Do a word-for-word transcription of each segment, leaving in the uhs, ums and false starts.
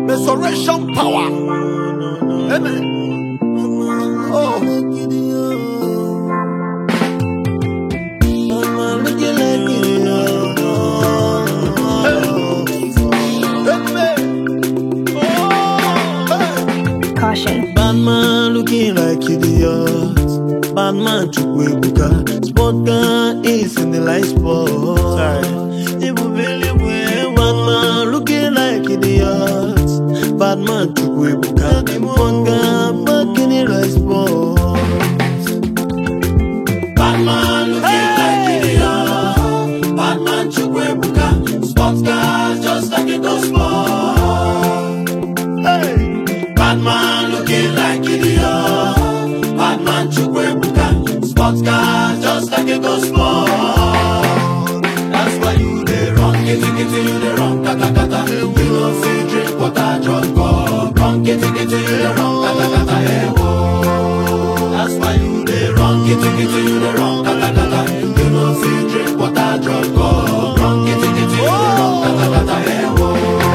resurrection power. Amen. Oh. Caution. Bad man looking like idiot. Bad man Chukwuebuka. Sport gun is in the light spot. Bad man looking like idiot. Bad man Chukwuebuka. Sport gun back in the light spot. Bad man looking like idiot. Bad man Chukwuebuka. Sports car just like a ghost sport. Hey. Bad man looking like idiot. Bad man Chukwuebuka. Sports car just like a ghost sport. That's why you dey run, kitty kitty you dey run, kata kata. You no fit drink water, drug go. Run kitty kitty you dey run, kata kata. Hey whoa. That's why you dey run, kitty kitty you dey run, kata kata. You no fit drink water, drug go. Run kitty kitty you dey run, kata kata. Hey whoa.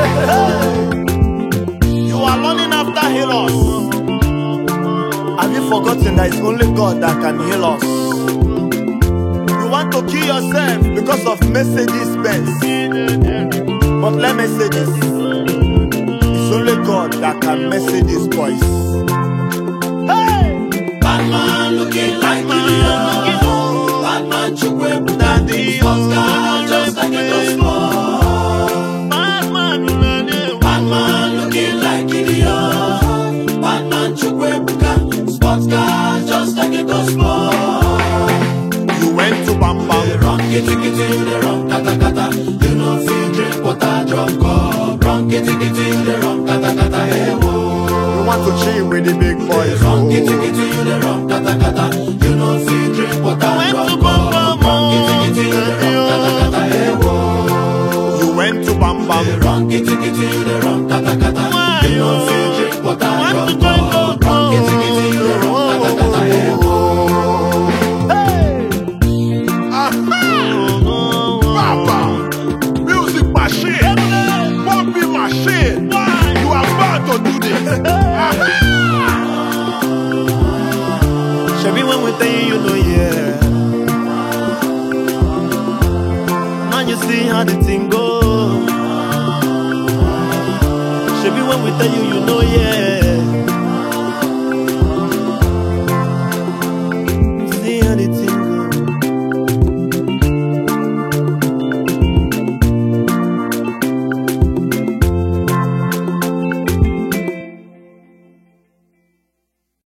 You are running after healers. Have you forgotten that it's only God that can heal us? You want to kill yourself because of messages best. But let me say this. It's only God that can message his voice. Hey! Bad man looking like idiot. Bad man Chukwuebuka. Sports car just like a ghost sport. Bad man, Bad man looking like idiot. Bad man Chukwuebuka. Sports car just like a ghost sport. you went to Bam They Bam. run kitty kitty, you they run kata kata. You no fit drink water, drop cup. Run kitty kitty, you they run kata kata. Hey whoa. You want to chill with the big They boys. run oh. kitty kitty, you they run kata kata. You no fit drink water, drop cup. Run kitty kitty, you they run kata kata. Hey whoa. You went to Bam They Bam. run kitty kitty, you they run kata kata. You no fit drink water, drop cup. Run kitty kitty, you they run kata kata. Hey whoa. Papa, music machine, pumping machine. You are about to do this. Shabby, when we tell you, you know, yeah. Now you see how the thing go. Shabby, when we tell you, you know, yeah.